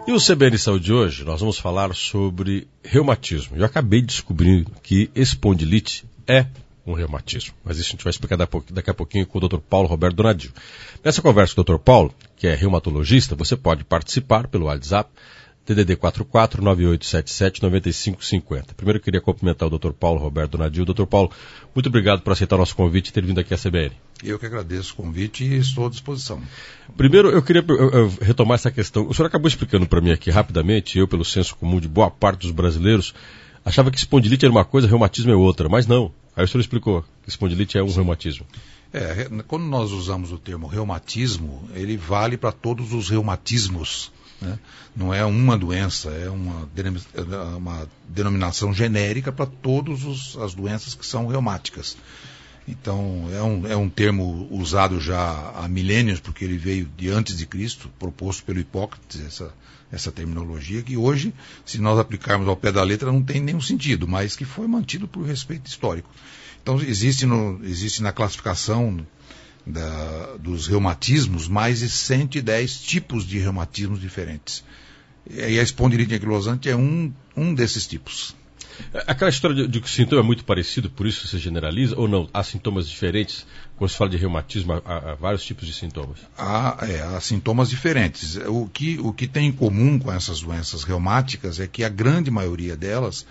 E o CBN Saúde de hoje, nós vamos falar sobre reumatismo. Eu acabei de descobrir que espondilite é um reumatismo, mas isso a gente vai explicar daqui a pouquinho com o Dr. Paulo Roberto Donadil. Nessa conversa com o Dr. Paulo, que é reumatologista, você pode participar pelo WhatsApp, DDD 44-9877-9550. Primeiro eu queria cumprimentar o Dr. Paulo Roberto Donadil. Dr. Paulo, muito obrigado por aceitar o nosso convite e ter vindo aqui à CBN. Eu que agradeço o convite e estou à disposição. Primeiro, eu queria retomar essa questão. O senhor acabou explicando para mim aqui rapidamente, eu, pelo senso comum de boa parte dos brasileiros, achava que espondilite era uma coisa, reumatismo é outra, mas não. Aí o senhor explicou que espondilite é um reumatismo. Quando nós usamos o termo reumatismo, ele vale para todos os reumatismos, né? Não é uma doença, é uma denominação genérica para todas as doenças que são reumáticas. Então, é um termo usado já há milênios, porque ele veio de antes de Cristo, proposto pelo Hipócrates, essa terminologia, que hoje, se nós aplicarmos ao pé da letra, não tem nenhum sentido, mas que foi mantido por respeito histórico. Então, existe na classificação dos reumatismos mais de 110 tipos de reumatismos diferentes. E a espondilite anquilosante é um desses tipos. Aquela história de que o sintoma é muito parecido, por isso se generaliza, ou não? Há sintomas diferentes? Quando se fala de reumatismo, há vários tipos de sintomas. Há sintomas diferentes. O que tem em comum com essas doenças reumáticas é que a grande maioria delas,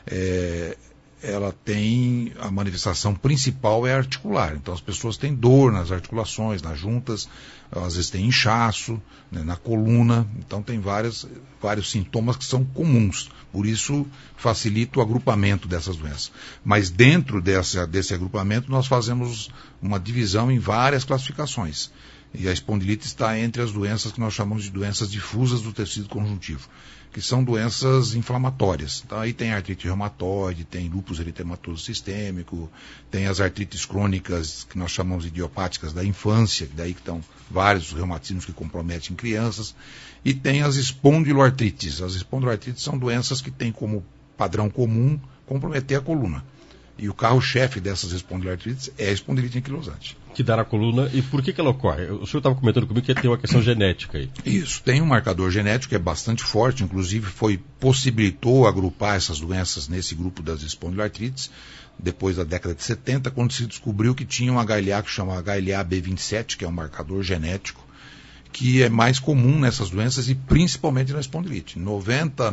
ela tem a manifestação principal é articular. Então as pessoas têm dor nas articulações, nas juntas, às vezes tem inchaço, né, na coluna. Então tem vários sintomas que são comuns. Por isso facilita o agrupamento dessas doenças. Mas dentro desse agrupamento nós fazemos uma divisão em várias classificações. E a espondilite está entre as doenças que nós chamamos de doenças difusas do tecido conjuntivo, que são doenças inflamatórias. Então aí tem artrite reumatoide, tem lúpus eritematoso sistêmico, tem as artrites crônicas que nós chamamos de idiopáticas da infância, que daí que estão vários reumatismos que comprometem crianças, e tem as espondiloartrites. As espondiloartrites são doenças que têm como padrão comum comprometer a coluna. E o carro-chefe dessas espondiloartrites é a espondilite anquilosante. Que dá na coluna, e por que ela ocorre? O senhor estava comentando comigo que tem uma questão genética aí. Isso, tem um marcador genético que é bastante forte, inclusive possibilitou agrupar essas doenças nesse grupo das espondiloartrites, depois da década de 70, quando se descobriu que tinha um HLA que chama HLA-B27, que é um marcador genético, que é mais comum nessas doenças e principalmente na espondilite. 90 a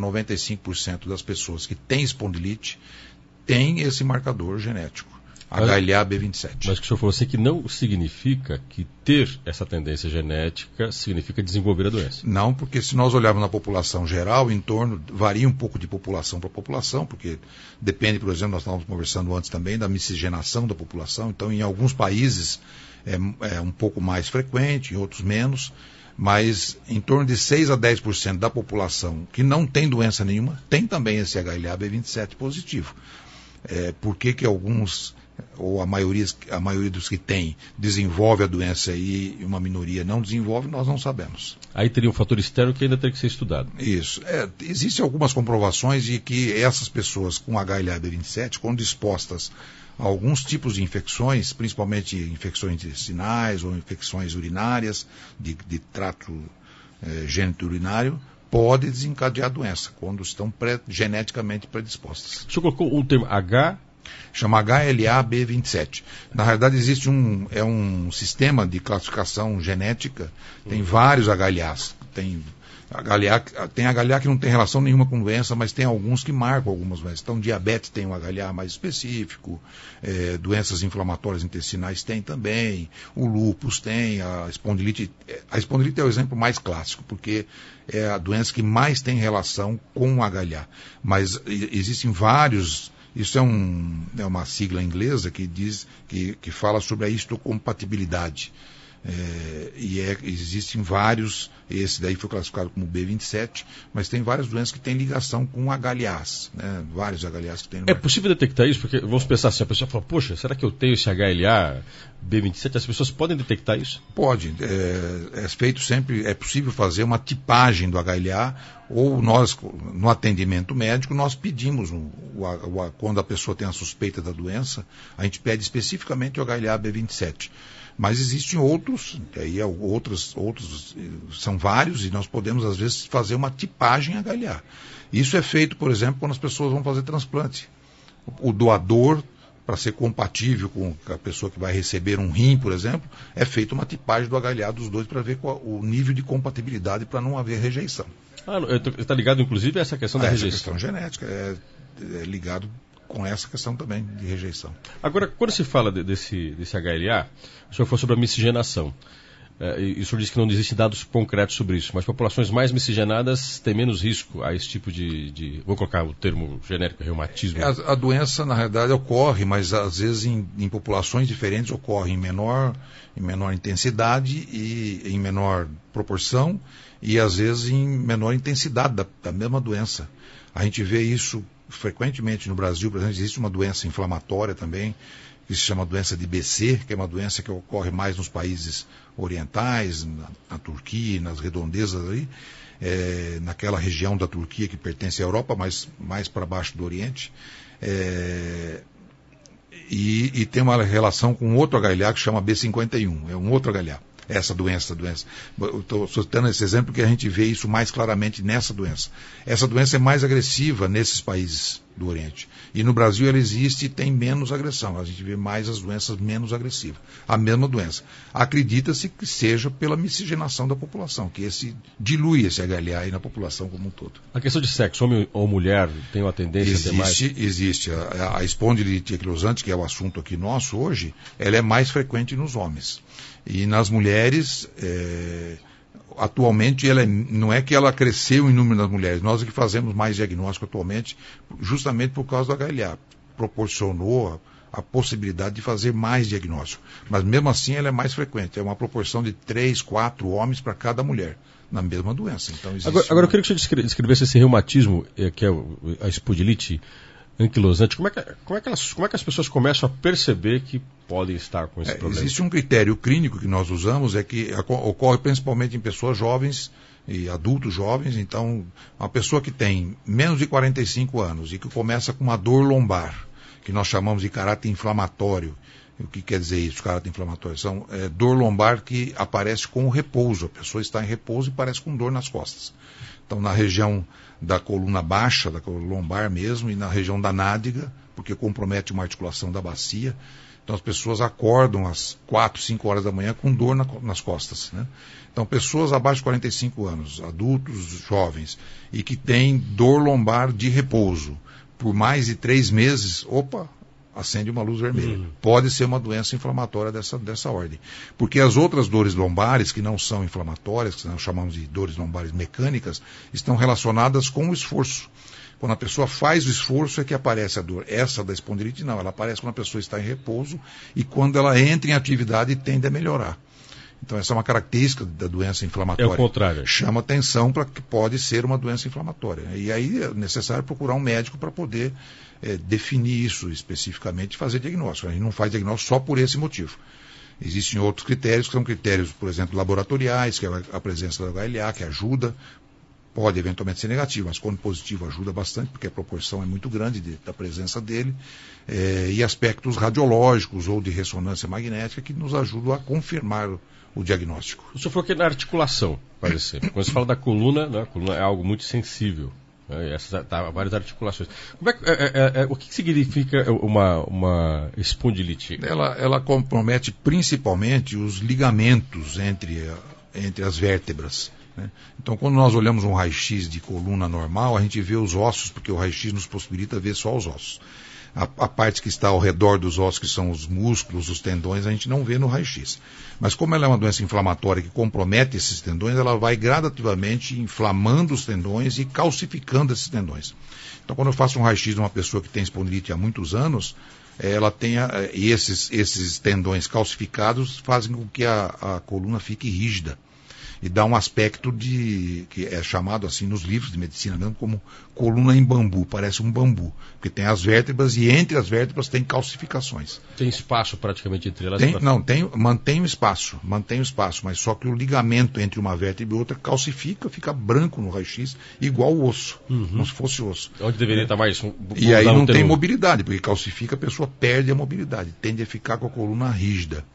95% das pessoas que têm espondilite tem esse marcador genético, HLA-B27. Mas que o senhor falou assim que não significa que ter essa tendência genética significa desenvolver a doença. Não, porque se nós olharmos na população geral, varia um pouco de população para população, porque depende, por exemplo, nós estávamos conversando antes também da miscigenação da população, então em alguns países é um pouco mais frequente, em outros menos, mas em torno de 6 a 10% da população que não tem doença nenhuma, tem também esse HLA-B27 positivo. Por que alguns, ou a maioria dos que tem, desenvolve a doença e uma minoria não desenvolve, nós não sabemos. Aí teria um fator externo que ainda tem que ser estudado. Isso. Existem algumas comprovações de que essas pessoas com HLA-B27, quando expostas a alguns tipos de infecções, principalmente infecções intestinais ou infecções urinárias, de trato gênito-urinário, pode desencadear a doença, quando estão geneticamente predispostas. O senhor colocou um termo Chama HLA-B27. Na realidade existe um sistema de classificação genética, tem vários HLAs. Tem HLA que não tem relação nenhuma com doença, mas tem alguns que marcam algumas doenças. Então, diabetes tem um HLA mais específico, doenças inflamatórias intestinais tem também, o lúpus tem, a espondilite. A espondilite é o exemplo mais clássico, porque é a doença que mais tem relação com o HLA. Mas existem vários. Isso é uma sigla inglesa que fala sobre a histocompatibilidade. Existem vários, esse daí foi classificado como B27, mas tem várias doenças que têm ligação com HLAs, né? Vários HLAs que tem no mercado. É possível detectar isso? Porque vamos pensar assim, a pessoa fala, poxa, será que eu tenho esse HLA B27? As pessoas podem detectar isso? Pode, feito sempre, é possível fazer uma tipagem do HLA, ou nós, no atendimento médico, nós pedimos, quando a pessoa tem a suspeita da doença, a gente pede especificamente o HLA B27. Mas existem outros, aí outros são vários, e nós podemos, às vezes, fazer uma tipagem HLA. Isso é feito, por exemplo, quando as pessoas vão fazer transplante. O doador, para ser compatível com a pessoa que vai receber um rim, por exemplo, é feita uma tipagem do HLA dos dois para ver o nível de compatibilidade para não haver rejeição. Está ligado, inclusive, a essa questão da rejeição? Essa questão genética é ligado com essa questão também de rejeição. Agora, quando se fala desse HLA, o senhor falou sobre a miscigenação. E o senhor disse que não existem dados concretos sobre isso, mas populações mais miscigenadas têm menos risco a esse tipo de vou colocar o termo genérico, reumatismo. A doença, na realidade, ocorre, mas às vezes em populações diferentes ocorre em menor intensidade e em menor proporção, e às vezes em menor intensidade da mesma doença. A gente vê isso frequentemente no Brasil. Por exemplo, existe uma doença inflamatória também, que se chama doença de BC, que é uma doença que ocorre mais nos países orientais, na Turquia, nas redondezas ali, naquela região da Turquia que pertence à Europa, mas mais para baixo do Oriente. E tem uma relação com outro HLA que se chama B51, é um outro HLA. Essa doença. Eu estou citando esse exemplo porque a gente vê isso mais claramente nessa doença. Essa doença é mais agressiva nesses países do Oriente. E no Brasil ela existe e tem menos agressão. A gente vê mais as doenças menos agressivas. A mesma doença. Acredita-se que seja pela miscigenação da população, que dilui esse HLA aí na população como um todo. A questão de sexo, homem ou mulher, tem uma tendência a ter mais? Existe. A espondilite anquilosante, que é o assunto aqui nosso hoje, ela é mais frequente nos homens. E nas mulheres, atualmente, não é que ela cresceu em número das mulheres, nós é que fazemos mais diagnóstico atualmente, justamente por causa do HLA. Proporcionou a possibilidade de fazer mais diagnóstico. Mas mesmo assim ela é mais frequente, é uma proporção de 3, 4 homens para cada mulher, na mesma doença. Então, agora eu queria que você descrevesse esse reumatismo, que é a espondilite anquilosante. Como é que as pessoas começam a perceber que podem estar com esse problema? Existe um critério clínico que nós usamos, é que ocorre principalmente em pessoas jovens e adultos jovens. Então, uma pessoa que tem menos de 45 anos e que começa com uma dor lombar, que nós chamamos de caráter inflamatório. O que quer dizer isso, caráter inflamatório? São dor lombar que aparece com o repouso. A pessoa está em repouso e parece com dor nas costas. Então, na região da coluna baixa, da coluna lombar mesmo, e na região da nádega, porque compromete uma articulação da bacia. Então, as pessoas acordam às 4, 5 horas da manhã com dor nas costas, né? Então, pessoas abaixo de 45 anos, adultos, jovens, e que têm dor lombar de repouso por mais de 3 meses, acende uma luz vermelha. Pode ser uma doença inflamatória dessa ordem. Porque as outras dores lombares, que não são inflamatórias, que nós chamamos de dores lombares mecânicas, estão relacionadas com o esforço. Quando a pessoa faz o esforço é que aparece a dor. Essa da espondilite não, ela aparece quando a pessoa está em repouso e quando ela entra em atividade tende a melhorar. Então essa é uma característica da doença inflamatória. É o contrário. Chama atenção para que pode ser uma doença inflamatória. E aí é necessário procurar um médico para poder definir isso especificamente e fazer diagnóstico. A gente não faz diagnóstico só por esse motivo. Existem outros critérios, que são critérios, por exemplo, laboratoriais, que é a presença do HLA, que ajuda. Pode eventualmente ser negativo, mas quando positivo ajuda bastante, porque a proporção é muito grande da presença dele. E aspectos radiológicos ou de ressonância magnética que nos ajudam a confirmar o diagnóstico. O senhor falou que é na articulação, parece. Quando se fala da coluna, né, a coluna é algo muito sensível. Várias articulações. O que significa uma espondilite? Ela compromete principalmente os ligamentos entre as vértebras, né? Então, quando nós olhamos um raio-x de coluna normal, a gente vê os ossos, porque o raio-x nos possibilita ver só os ossos. A parte que está ao redor dos ossos, que são os músculos, os tendões, a gente não vê no raio-x. Mas como ela é uma doença inflamatória que compromete esses tendões, ela vai gradativamente inflamando os tendões e calcificando esses tendões. Então, quando eu faço um raio-x de uma pessoa que tem espondilite há muitos anos, ela tem esses tendões calcificados fazem com que a coluna fique rígida. E dá um aspecto que é chamado assim nos livros de medicina mesmo como coluna em bambu, parece um bambu, porque tem as vértebras e entre as vértebras tem calcificações. Tem espaço praticamente entre elas? Mantém o espaço, mas só que o ligamento entre uma vértebra e outra calcifica, fica branco no raio-x, igual o osso, como se fosse osso. Onde deveria estar mais... E aí não tem mobilidade, porque calcifica, a pessoa perde a mobilidade, tende a ficar com a coluna rígida.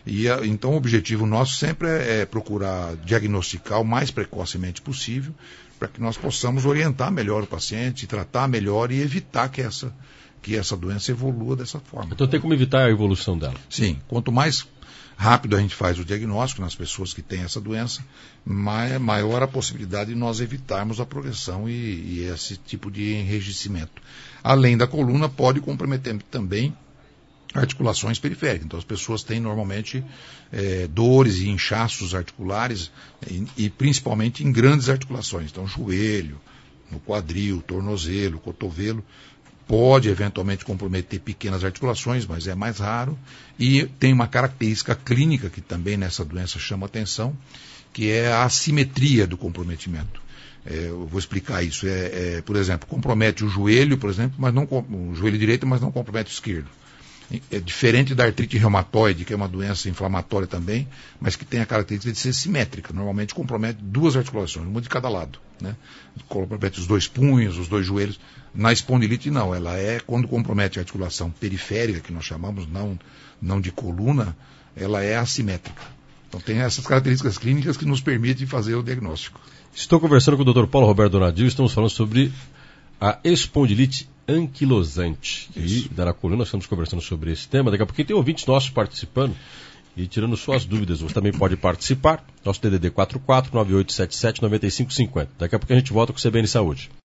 Então o objetivo nosso sempre é procurar diagnosticar o mais precocemente possível, para que nós possamos orientar melhor o paciente, tratar melhor e evitar que essa doença evolua dessa forma. Então tem como evitar a evolução dela? Sim, quanto mais rápido a gente faz o diagnóstico nas pessoas que têm essa doença, maior a possibilidade de nós evitarmos a progressão e esse tipo de enrijecimento. Além da coluna, pode comprometer também articulações periféricas. Então as pessoas têm normalmente dores e inchaços articulares e principalmente em grandes articulações. Então joelho, no quadril, tornozelo, cotovelo, pode eventualmente comprometer pequenas articulações, mas é mais raro. E tem uma característica clínica que também nessa doença chama atenção, que é a assimetria do comprometimento. Eu vou explicar isso. Por exemplo, compromete o joelho, por exemplo, mas não o joelho direito, mas não compromete o esquerdo. É diferente da artrite reumatoide, que é uma doença inflamatória também, mas que tem a característica de ser simétrica. Normalmente compromete duas articulações, uma de cada lado, né? Compromete os dois punhos, os dois joelhos. Na espondilite não, ela quando compromete a articulação periférica, que nós chamamos, não de coluna, ela é assimétrica. Então tem essas características clínicas que nos permitem fazer o diagnóstico. Estou conversando com o Dr. Paulo Roberto Donadio, estamos falando sobre a espondilite anquilosante. E da coluna nós estamos conversando sobre esse tema. Daqui a pouquinho tem ouvintes nossos participando e tirando suas dúvidas. Você também pode participar. Nosso DDD 44-9877-9550. Daqui a pouco a gente volta com o CBN Saúde.